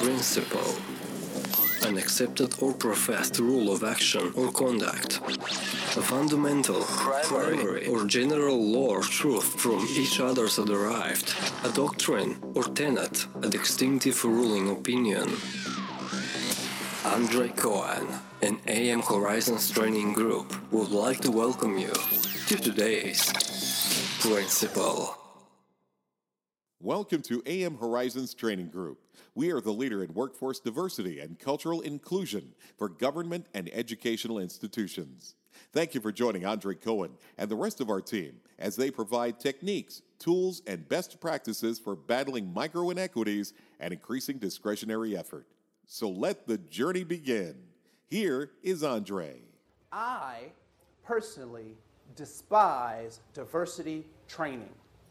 principle, an accepted or professed rule of action or conduct, a fundamental, primary or general law or truth from each others derived, a doctrine or tenet, a distinctive ruling opinion. Andre Cohen and AM Horizons Training Group would like to welcome you to today's Principle. Welcome to AM Horizons Training Group. We are the leader in workforce diversity and cultural inclusion for government and educational institutions. Thank you for joining Andre Cohen and the rest of our team as they provide techniques, tools, and best practices for battling micro inequities and increasing discretionary effort. So let the journey begin. Here is Andre. I personally despise diversity training,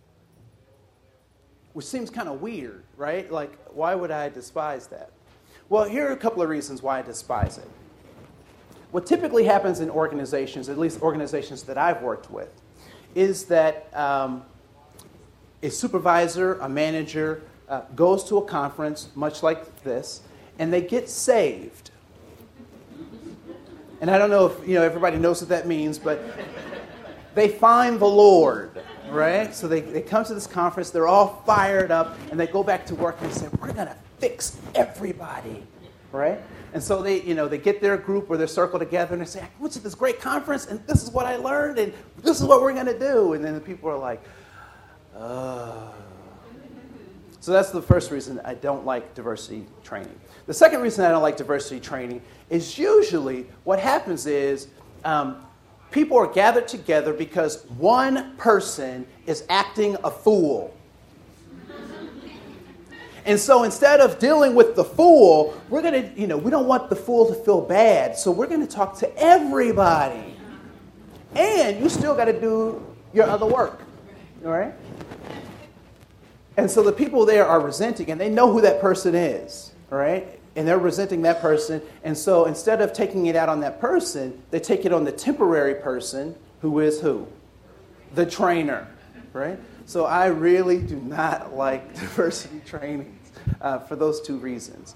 which seems kind of weird, right? Like, why would I despise that? Well, here are a couple of reasons why I despise it. What typically happens in organizations, at least organizations that I've worked with, is that a supervisor, a manager, goes to a conference, much like this, and they get saved. And I don't know if everybody knows what that means, but they find the Lord, right? So they come to this conference, they're all fired up, and they go back to work and they say, we're going to fix everybody, right? And so they get their group or their circle together and they say, I went to this great conference and this is what I learned and this is what we're going to do. And then the people are like, So that's the first reason I don't like diversity training. The second reason I don't like diversity training is usually what happens is people are gathered together because one person is acting a fool. And so instead of dealing with the fool, we're going to, we don't want the fool to feel bad. So we're going to talk to everybody. And you still got to do your other work. All right? And so the people there are resenting, and they know who that person is. All right? And they're resenting that person. And so instead of taking it out on that person, they take it on the temporary person, who is who? The trainer, right? So I really do not like diversity training for those two reasons.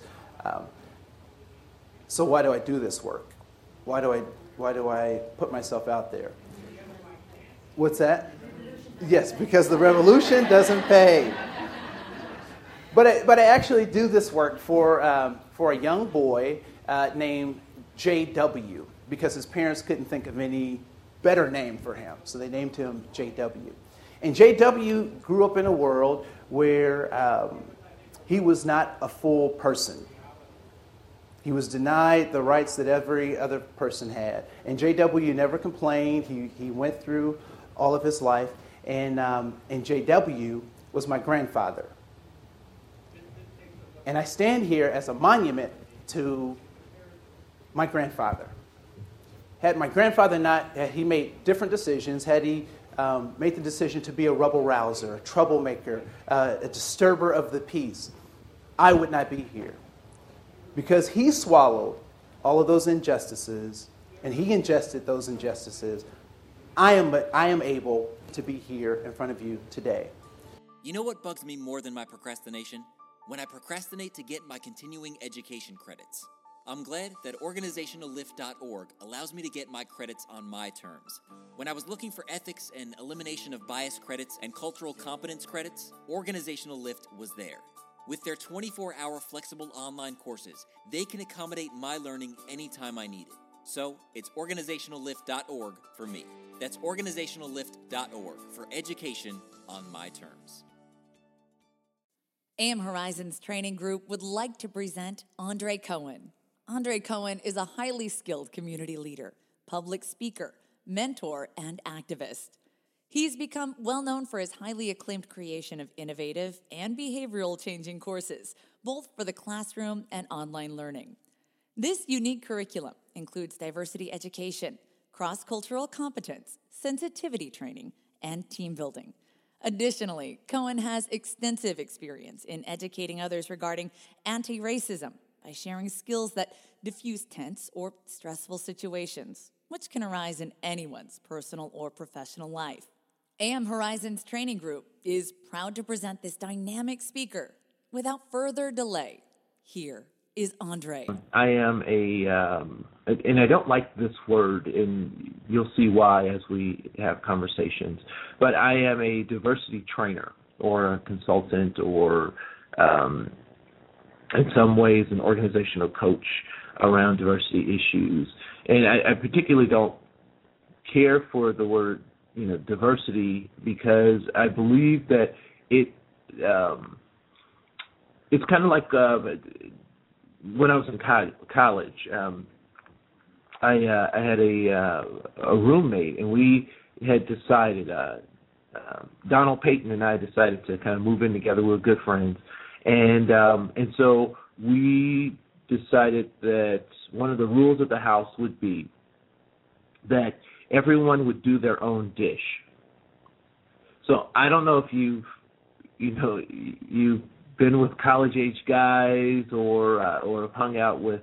So why do I do this work? Why do I put myself out there? What's that? Yes, because the revolution doesn't pay. But I actually do this work for a young boy named J.W. because his parents couldn't think of any better name for him, so they named him J.W. And J.W. grew up in a world where he was not a full person. He was denied the rights that every other person had. And J.W. never complained. He went through all of his life, and J.W. was my grandfather. And I stand here as a monument to my grandfather. Had my grandfather not, had he made different decisions, had he made the decision to be a rebel-rouser, a troublemaker, a disturber of the peace, I would not be here. Because he swallowed all of those injustices, and he ingested those injustices, I am able to be here in front of you today. You know what bugs me more than my procrastination? When I procrastinate to get my continuing education credits. I'm glad that organizationallift.org allows me to get my credits on my terms. When I was looking for ethics and elimination of bias credits and cultural competence credits, Organizational Lift was there. With their 24-hour flexible online courses, they can accommodate my learning anytime I need it. So, it's organizationallift.org for me. That's organizationallift.org for education on my terms. AM Horizons Training Group would like to present Andre Cohen. Andre Cohen is a highly skilled community leader, public speaker, mentor, and activist. He's become well known for his highly acclaimed creation of innovative and behavioral changing courses, both for the classroom and online learning. This unique curriculum includes diversity education, cross-cultural competence, sensitivity training, and team building. Additionally, Cohen has extensive experience in educating others regarding anti-racism by sharing skills that diffuse tense or stressful situations, which can arise in anyone's personal or professional life. AM Horizons Training Group is proud to present this dynamic speaker. Without further delay, Here is Andre. I am and I don't like this word, and you'll see why as we have conversations, but I am a diversity trainer or a consultant or in some ways an organizational coach around diversity issues. And I particularly don't care for the word, diversity, because I believe that it's kind of like when I was in college. I had a roommate, and we had decided, Donald Payton and I decided to kind of move in together. We were good friends, and so we decided that one of the rules of the house would be that everyone would do their own dish. So I don't know if you've been with college-age guys or have hung out with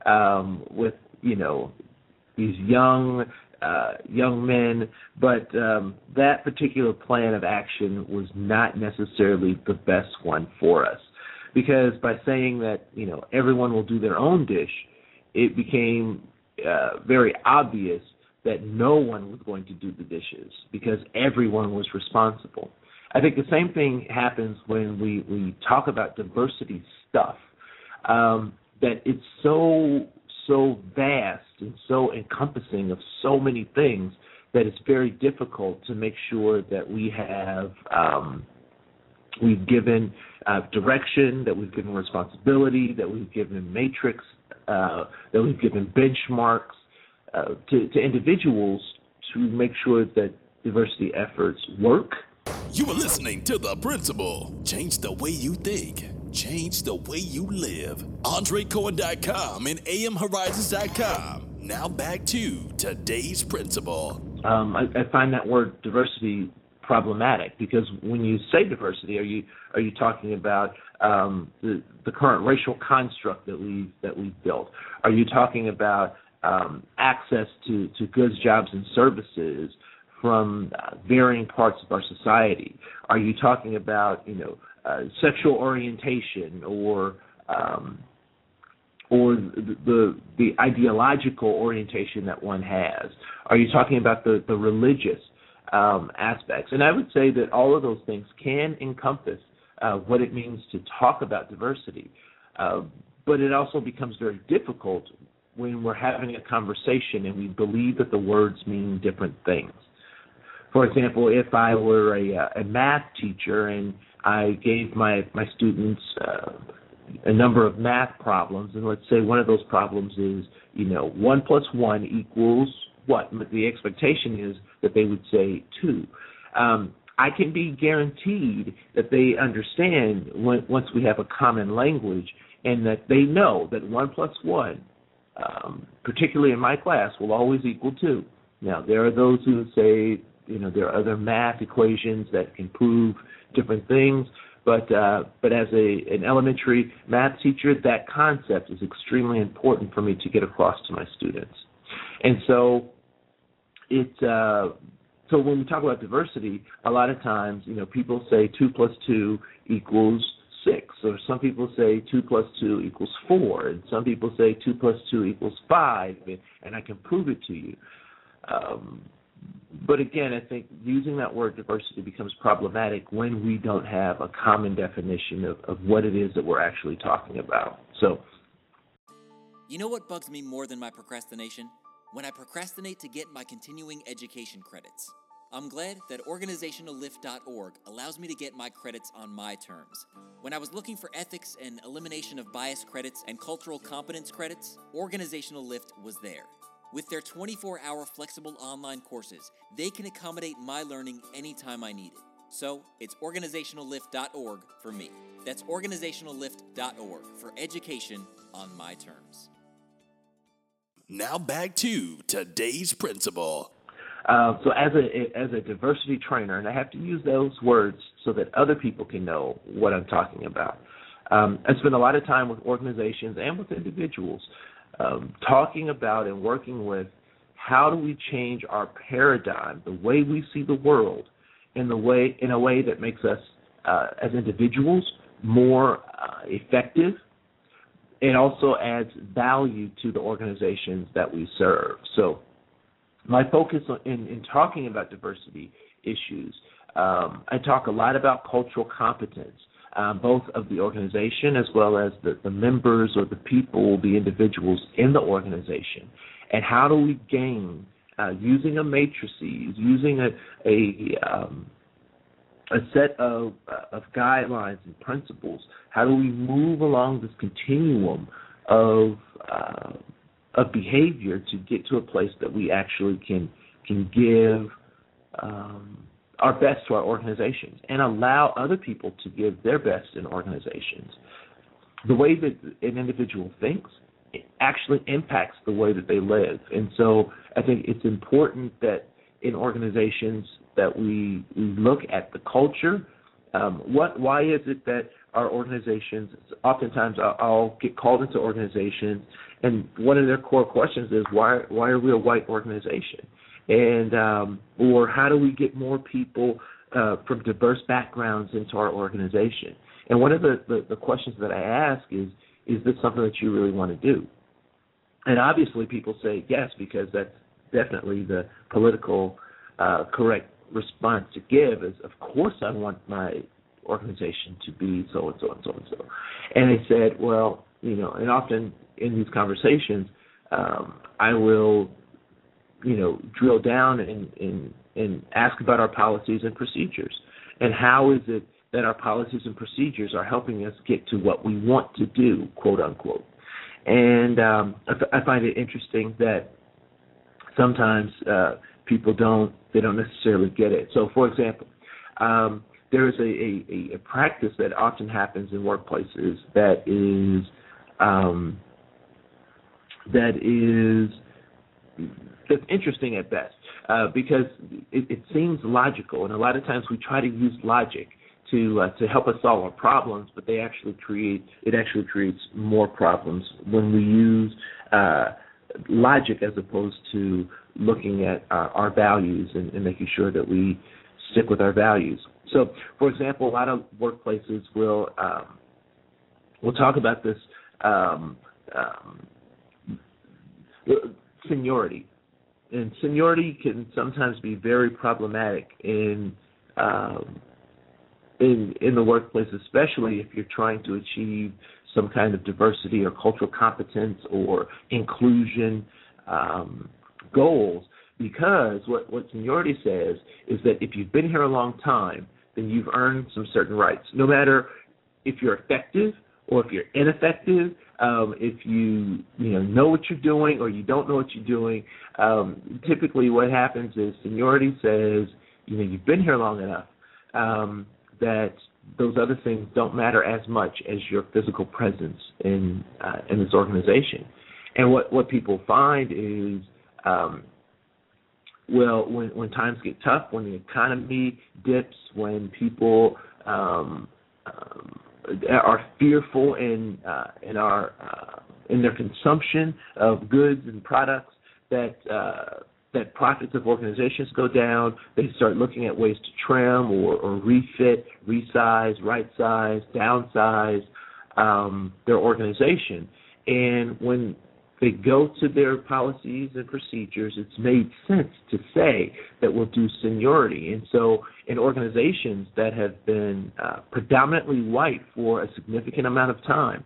these young men, but that particular plan of action was not necessarily the best one for us, because by saying that everyone will do their own dish, it became very obvious that no one was going to do the dishes because everyone was responsible. I think the same thing happens when we talk about diversity stuff, that it's so vast and so encompassing of so many things that it's very difficult to make sure that we have we've given direction, that we've given responsibility, that we've given matrix, that we've given benchmarks to individuals to make sure that diversity efforts work. You are listening to The Principal. Change the way you think. Change the way you live. AndreCohen.com and AMHorizons.com. Now back to today's Principal. I find that word diversity problematic, because when you say diversity, are you talking about the current racial construct that we've built? Are you talking about access to goods, jobs, and services from varying parts of our society? Are you talking about sexual orientation or the ideological orientation that one has? Are you talking about the religious aspects? And I would say that all of those things can encompass what it means to talk about diversity, but it also becomes very difficult when we're having a conversation and we believe that the words mean different things. For example, if I were a math teacher and I gave my students a number of math problems, and let's say one of those problems is, 1 plus 1 equals what? The expectation is that they would say 2. I can be guaranteed that they understand once we have a common language, and that they know that 1 plus 1, particularly in my class, will always equal 2. Now, there are those who say, there are other math equations that can prove different things, but as an elementary math teacher, that concept is extremely important for me to get across to my students. And so so when we talk about diversity, a lot of times, people say 2 plus 2 equals 6, or some people say 2 plus 2 equals 4, and some people say 2 plus 2 equals 5, and I can prove it to you. But again, I think using that word diversity becomes problematic when we don't have a common definition of what it is that we're actually talking about. So, you know what bugs me more than my procrastination? When I procrastinate to get my continuing education credits. I'm glad that organizationallift.org allows me to get my credits on my terms. When I was looking for ethics and elimination of bias credits and cultural competence credits, Organizational Lift was there. With their 24-hour flexible online courses, they can accommodate my learning anytime I need it. So, it's organizationallift.org for me. That's organizationallift.org for education on my terms. Now back to today's Principal. So as a diversity trainer, and I have to use those words so that other people can know what I'm talking about, I spend a lot of time with organizations and with individuals talking about and working with how do we change our paradigm, the way we see the world, in a way that makes us as individuals more effective, it also adds value to the organizations that we serve. So my focus in talking about diversity issues, I talk a lot about cultural competence, both of the organization as well as the members or the people, the individuals in the organization. And how do we gain, using a matrices, using a set of guidelines and principles, how do we move along this continuum of behavior to get to a place that we actually can give our best to our organizations and allow other people to give their best in organizations. The way that an individual thinks, it actually impacts the way that they live. And so I think it's important that in organizations that we look at the culture. Why is it that our organizations, oftentimes I'll get called into organizations, and one of their core questions is, why are we a white organization? And or how do we get more people from diverse backgrounds into our organization? And one of the questions that I ask is this something that you really want to do? And obviously people say yes, because that's definitely the political correct response to give is, of course I want my organization to be so and so and so and so. And they said, well, and often in these conversations, I will, drill down and ask about our policies and procedures. And how is it that our policies and procedures are helping us get to what we want to do, quote unquote. And I find it interesting that sometimes people don't necessarily get it. So, for example, there is a practice that often happens in workplaces that's interesting at best, because it seems logical, and a lot of times we try to use logic to help us solve our problems, but it actually creates more problems when we use logic as opposed to looking at our values and making sure that we stick with our values. So, for example, a lot of workplaces will talk about this seniority, and seniority can sometimes be very problematic in the workplace, especially if you're trying to achieve some kind of diversity or cultural competence or inclusion goals, because what seniority says is that if you've been here a long time, then you've earned some certain rights, no matter if you're effective or if you're ineffective, if you know what you're doing or you don't know what you're doing. Typically what happens is seniority says, you've been here long enough that those other things don't matter as much as your physical presence in this organization. And what people find is, when times get tough, when the economy dips, when people are fearful in their consumption of goods and products, that profits of organizations go down, they start looking at ways to trim or refit, resize, right-size, downsize their organization. And when they go to their policies and procedures, it's made sense to say that we'll do seniority. And so in organizations that have been predominantly white for a significant amount of time,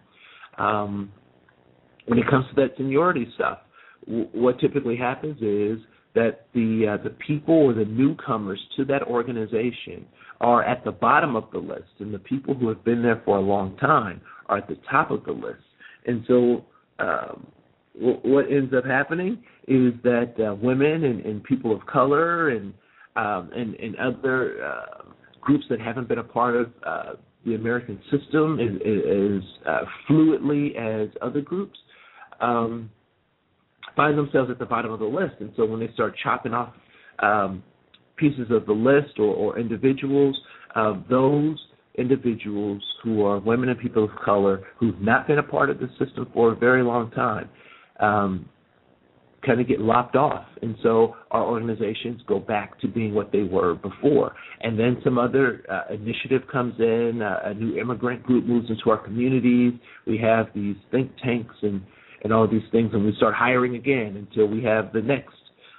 when it comes to that seniority stuff, what typically happens is that the people or the newcomers to that organization are at the bottom of the list, and the people who have been there for a long time are at the top of the list. And so what ends up happening is that women and people of color and other groups that haven't been a part of the American system as fluidly as other groups find themselves at the bottom of the list. And so when they start chopping off pieces of the list or individuals, those individuals who are women and people of color who've not been a part of the system for a very long time, kind of get lopped off. And so our organizations go back to being what they were before. And then some other initiative comes in, a new immigrant group moves into our communities. We have these think tanks and all these things, and we start hiring again until we have the next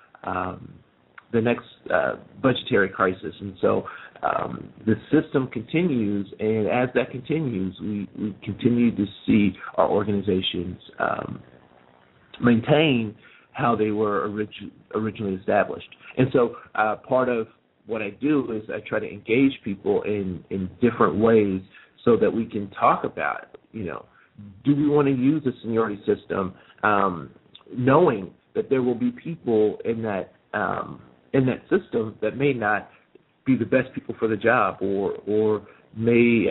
budgetary crisis. And so the system continues, and as that continues, we continue to see our organizations maintain how they were originally established. And so part of what I do is I try to engage people in different ways so that we can talk about, do we want to use a seniority system, knowing that there will be people in that system that may not be the best people for the job, or may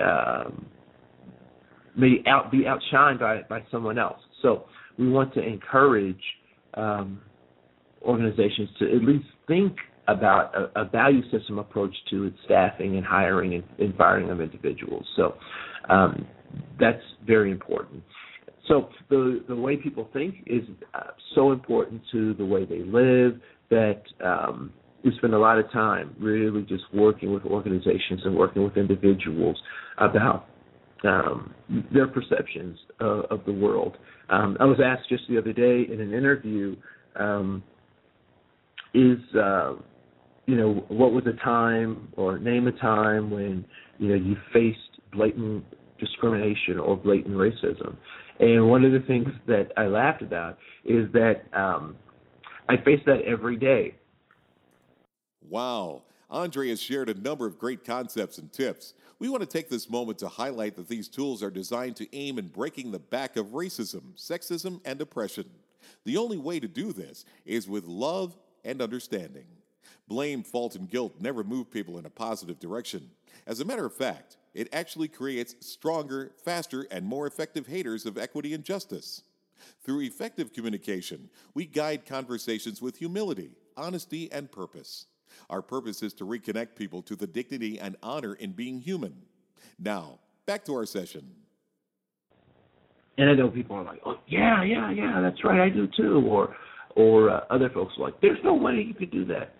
be outshined by someone else. So we want to encourage organizations to at least think about a value system approach to its staffing and hiring and firing of individuals. So that's very important. So the way people think is so important to the way they live that we spend a lot of time really just working with organizations and working with individuals about their perceptions of the world. I was asked just the other day in an interview, what was a time, or name a time when, you faced blatant discrimination or blatant racism. And one of the things that I laughed about is that I face that every day. Wow. Andre has shared a number of great concepts and tips. We want to take this moment to highlight that these tools are designed to aim in breaking the back of racism, sexism, and oppression. The only way to do this is with love and understanding. Blame, fault, and guilt never move people in a positive direction. As a matter of fact, it actually creates stronger, faster, and more effective haters of equity and justice. Through effective communication, we guide conversations with humility, honesty, and purpose. Our purpose is to reconnect people to the dignity and honor in being human. Now, back to our session. And I know people are like, oh, yeah, that's right, I do too. Or other folks are like, there's no way you could do that.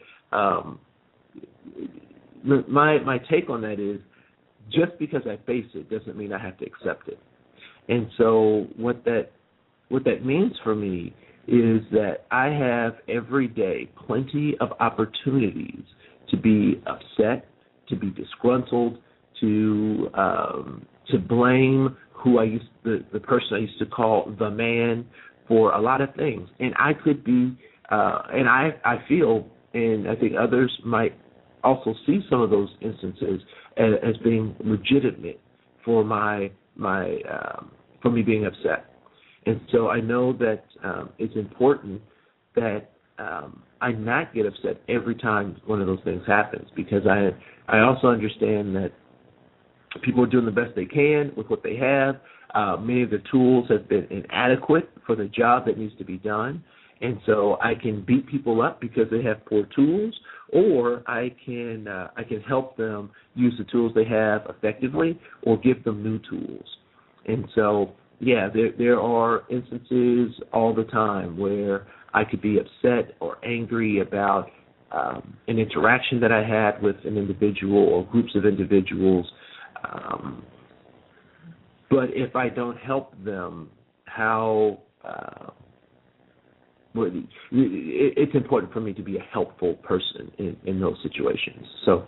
My take on that is, just because I face it doesn't mean I have to accept it. And so what that means for me is that I have every day plenty of opportunities to be upset, to be disgruntled, to blame the person I used to call the man for a lot of things. And I could be, and I feel, and I think others might also see some of those instances as being legitimate for for me being upset. And so I know that it's important that I not get upset every time one of those things happens, because I also understand that people are doing the best they can with what they have. Many of the tools have been inadequate for the job that needs to be done. And so I can beat people up because they have poor tools, or I can help them use the tools they have effectively, or give them new tools. And so, yeah, there are instances all the time where I could be upset or angry about an interaction that I had with an individual or groups of individuals. But if I don't help them, it's important for me to be a helpful person in those situations. So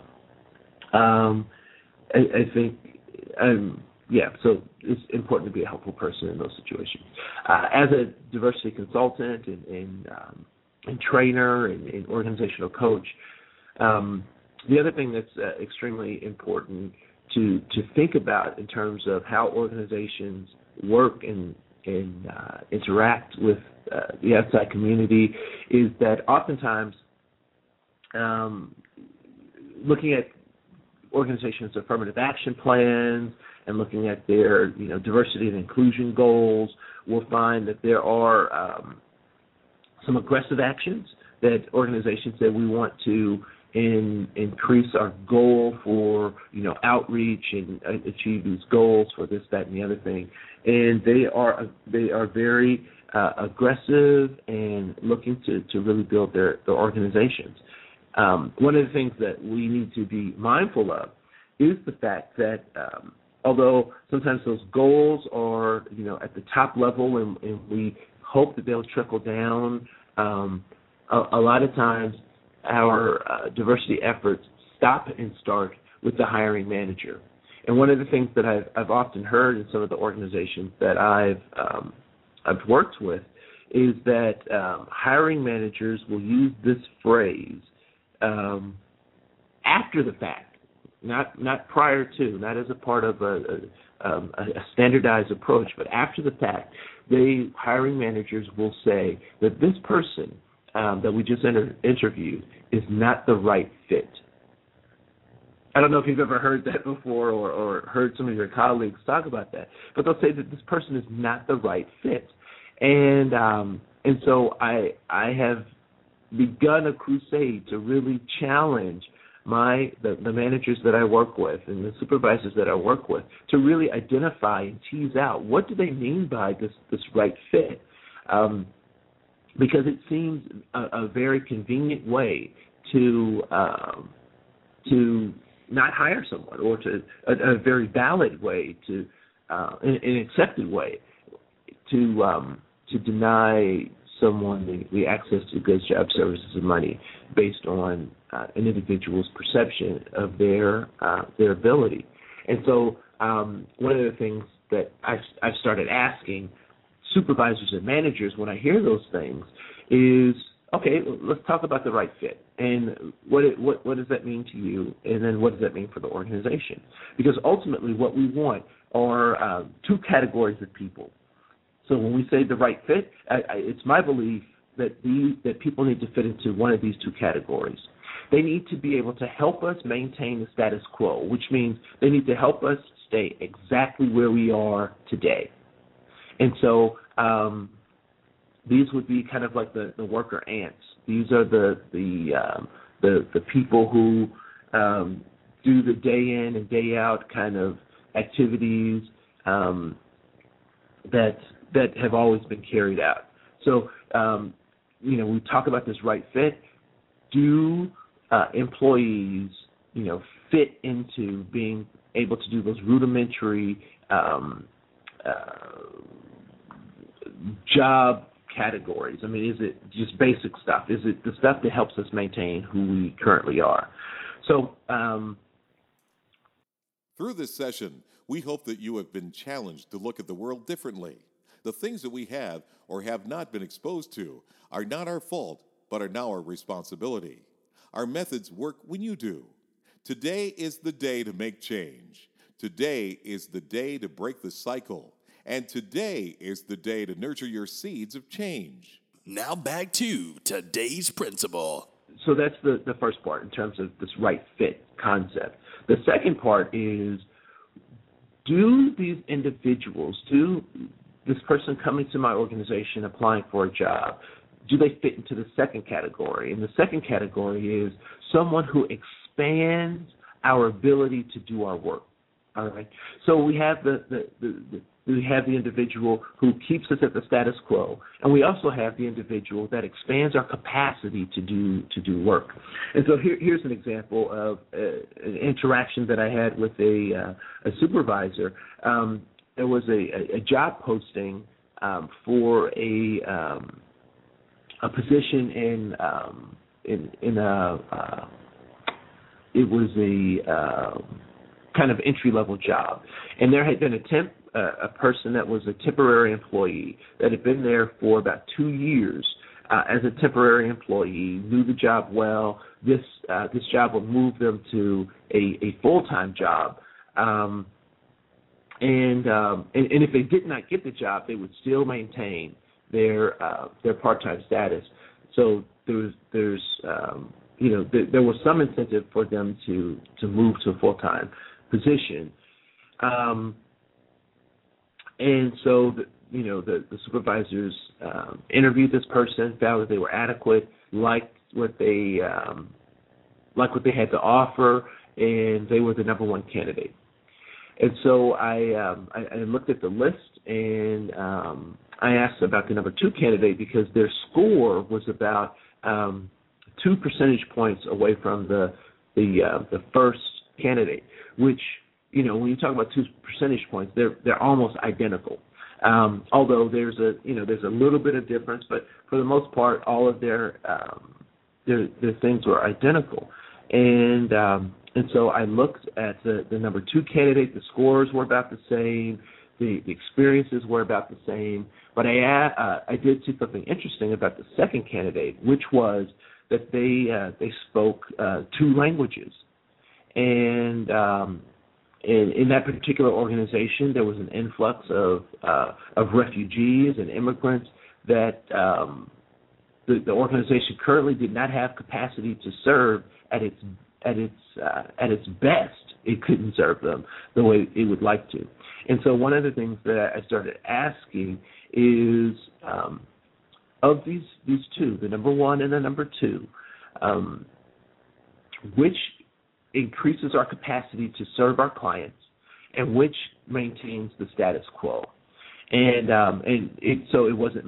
I think, so it's important to be a helpful person in those situations. As a diversity consultant and trainer and organizational coach, the other thing that's extremely important to think about in terms of how organizations work and interact with the outside community is that oftentimes looking at organizations' affirmative action plans and looking at their diversity and inclusion goals, we'll find that there are some aggressive actions that organizations say we want to increase our goal for outreach and achieve these goals for this, that, and the other thing, and they are very aggressive and looking to really build their organizations. One of the things that we need to be mindful of is the fact that although sometimes those goals are, at the top level and we hope that they'll trickle down, a lot of times our diversity efforts stop and start with the hiring manager. And one of the things that I've often heard in some of the organizations that I've worked with is that hiring managers will use this phrase after the fact, not prior to, not as a part of a standardized approach, but after the fact, hiring managers will say that this person that we just interviewed is not the right fit. I don't know if you've ever heard that before or heard some of your colleagues talk about that, but they'll say that this person is not the right fit. And so I have begun a crusade to really challenge the managers that I work with and the supervisors that I work with to really identify and tease out what do they mean by this right fit, because it seems a very convenient way to not hire someone, or to a very valid way to an accepted way to deny someone the access to goods, jobs, services, and money based on an individual's perception of their ability. And so one of the things that I've started asking supervisors and managers when I hear those things is, okay, let's talk about the right fit. And what does that mean to you? And then what does that mean for the organization? Because ultimately what we want are two categories of people. So when we say the right fit, it's my belief that people need to fit into one of these two categories. They need to be able to help us maintain the status quo, which means they need to help us stay exactly where we are today. And so these would be kind of like the worker ants. These are the people who do the day in and day out kind of activities that have always been carried out. So we talk about this right fit. Do employees fit into being able to do those rudimentary job categories? I mean, is it just basic stuff? Is it the stuff that helps us maintain who we currently are? So through this session, we hope that you have been challenged to look at the world differently. The things that we have or have not been exposed to are not our fault, but are now our responsibility. Our methods work when you do. Today is the day to make change. Today is the day to break the cycle. And today is the day to nurture your seeds of change. Now back to today's principle. So that's the first part in terms of this right fit concept. The second part is, do these individuals, this person coming to my organization applying for a job, do they fit into the second category? And the second category is someone who expands our ability to do our work. All right. So we have we have the individual who keeps us at the status quo, and we also have the individual that expands our capacity to do work. And so here's an example of an interaction that I had with a supervisor. There was a job posting for a position in it was a kind of entry-level job. And there had been a person that was a temporary employee that had been there for about 2 years as a temporary employee, knew the job well. This job would move them to a full-time job. And if they did not get the job, they would still maintain their part-time status. So there was some incentive for them to move to a full-time position. And so the supervisors interviewed this person, found that they were adequate, liked what they had to offer, and they were the number one candidate. And so I looked at the list, and I asked about the number 2 candidate because their score was about 2 percentage points away from the first candidate, which, you know, when you talk about 2 percentage points, they're almost identical. Although there's a little bit of difference, but for the most part, all of their things were identical. And so I looked at the number 2 candidate. The scores were about the same. The experiences were about the same. But I did see something interesting about the second candidate, which was that they spoke 2 languages. And in that particular organization, there was an influx of refugees and immigrants that the organization currently did not have capacity to serve at its best. It couldn't serve them the way it would like to. And so one of the things that I started asking is, of these 2, the number 1 and the number 2, which increases our capacity to serve our clients, and which maintains the status quo. So it wasn't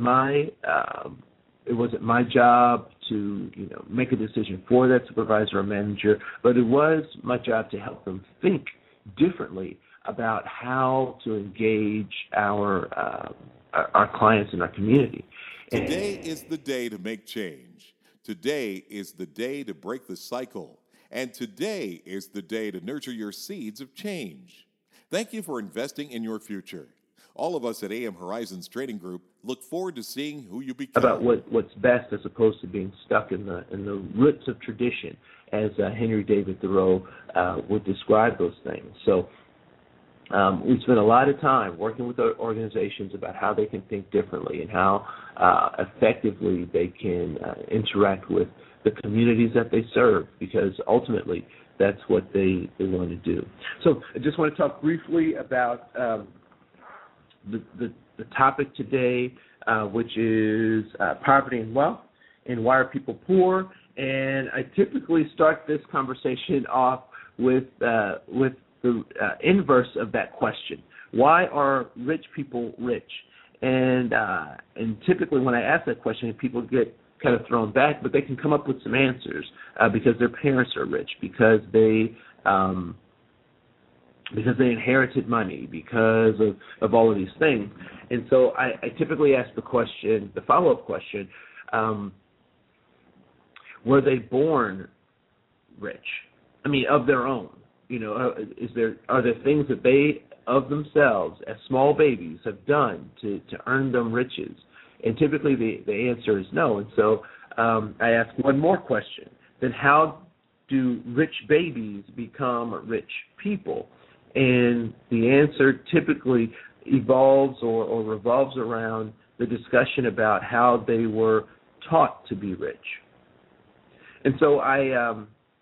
my job to, you know, make a decision for that supervisor or manager, but it was my job to help them think differently about how to engage our clients in our community. Today is the day to make change. Today is the day to break the cycle. And today is the day to nurture your seeds of change. Thank you for investing in your future. All of us at AM Horizons Training Group look forward to seeing who you become. About what's best, as opposed to being stuck in the roots of tradition, as Henry David Thoreau would describe those things. So we spent a lot of time working with our organizations about how they can think differently and how effectively they can interact with the communities that they serve, because ultimately that's what they want to do. So I just want to talk briefly about the topic today, which is poverty and wealth, and why are people poor. And I typically start this conversation off with the inverse of that question. Why are rich people rich? And typically when I ask that question, people get kind of thrown back, but they can come up with some answers because their parents are rich, because they inherited money, because of all of these things. And so I typically ask the follow-up question, were they born rich? I mean, of their own. You know, are there things that they, of themselves, as small babies, have done to earn them riches? And typically the answer is no. And so I ask one more question. Then how do rich babies become rich people? And the answer typically evolves or revolves around the discussion about how they were taught to be rich. And so I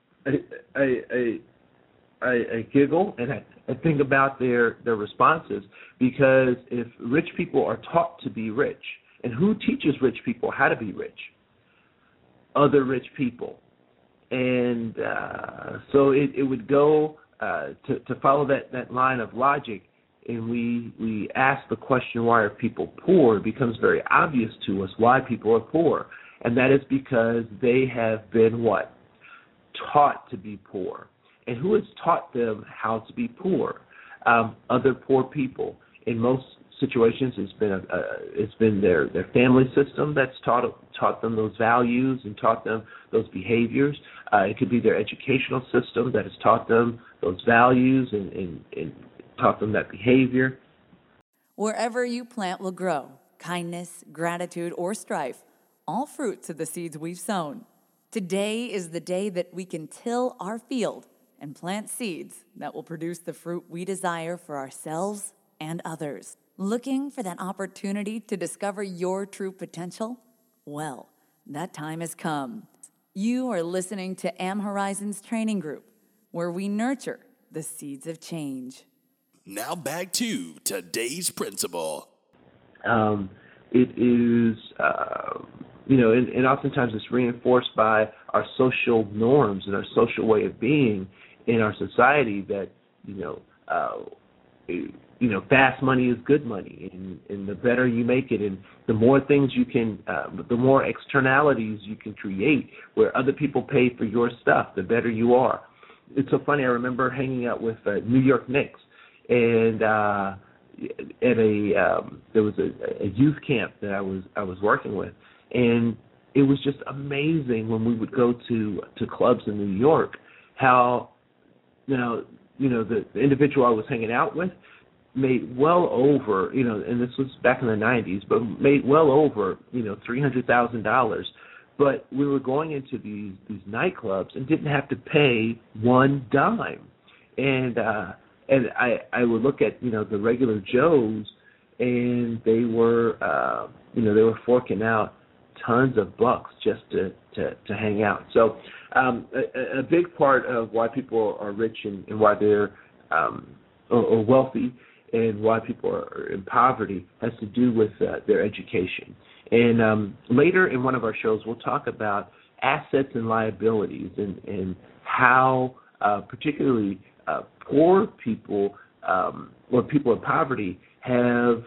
giggle and I think about their responses, because if rich people are taught to be rich, and who teaches rich people how to be rich? Other rich people. And so it would go to follow that line of logic, and we ask the question, why are people poor? It becomes very obvious to us why people are poor. And that is because they have been what? Taught to be poor. And who has taught them how to be poor? Other poor people. In most situations, it's been their family system that's taught them those values and taught them those behaviors. It could be their educational system that has taught them those values and taught them that behavior. Wherever you plant will grow. Kindness, gratitude, or strife, all fruits of the seeds we've sown. Today is the day that we can till our field and plant seeds that will produce the fruit we desire for ourselves and others. Looking for that opportunity to discover your true potential? Well, that time has come. You are listening to AM Horizons Training Group, where we nurture the seeds of change. Now back to today's principle. It is, and oftentimes it's reinforced by our social norms and our social way of being in our society that, fast money is good money, and the better you make it, and the more things you can, the more externalities you can create where other people pay for your stuff, the better you are. It's so funny. I remember hanging out with New York Knicks, and there was a youth camp that I was working with, and it was just amazing when we would go to clubs in New York, how the individual I was hanging out with made well over, and this was back in the 90s, but made well over, $300,000. But we were going into these nightclubs and didn't have to pay one dime. And I would look at, the regular Joes, and they were, they were forking out tons of bucks just to hang out. So a big part of why people are rich and why they're or wealthy and why people are in poverty has to do with their education. And later in one of our shows, we'll talk about assets and liabilities and how particularly poor people or people in poverty have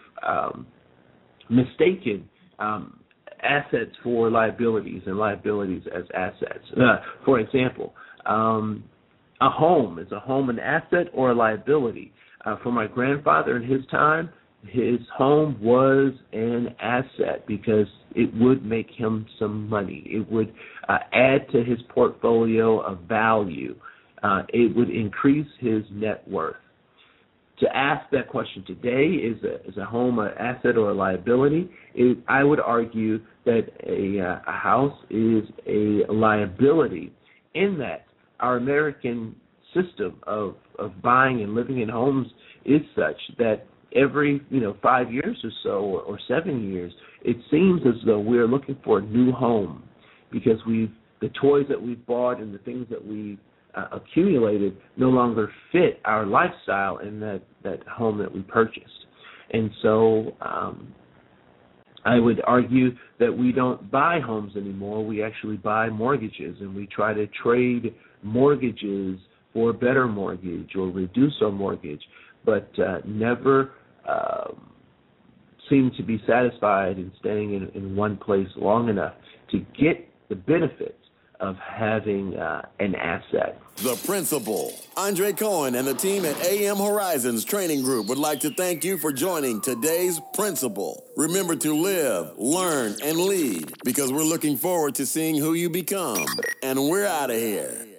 mistaken assets for liabilities and liabilities as assets. For example, a home, is a home an asset or a liability? For my grandfather in his time, his home was an asset because it would make him some money. It would add to his portfolio of value. It would increase his net worth. To ask that question today, is a home an asset or a liability? I would argue that a house is a liability in that our American system of buying and living in homes is such that every 5 years or so or 7 years, it seems as though we're looking for a new home because the toys that we've bought and the things that we accumulated no longer fit our lifestyle in that home that we purchased. And so I would argue that we don't buy homes anymore. We actually buy mortgages, and we try to trade mortgages for a better mortgage or reduce our mortgage, but never seem to be satisfied in staying in one place long enough to get the benefits of having an asset. The Principal. Andre Cohen and the team at AM Horizons Training Group would like to thank you for joining today's Principal. Remember to live, learn, and lead because we're looking forward to seeing who you become. And we're out of here.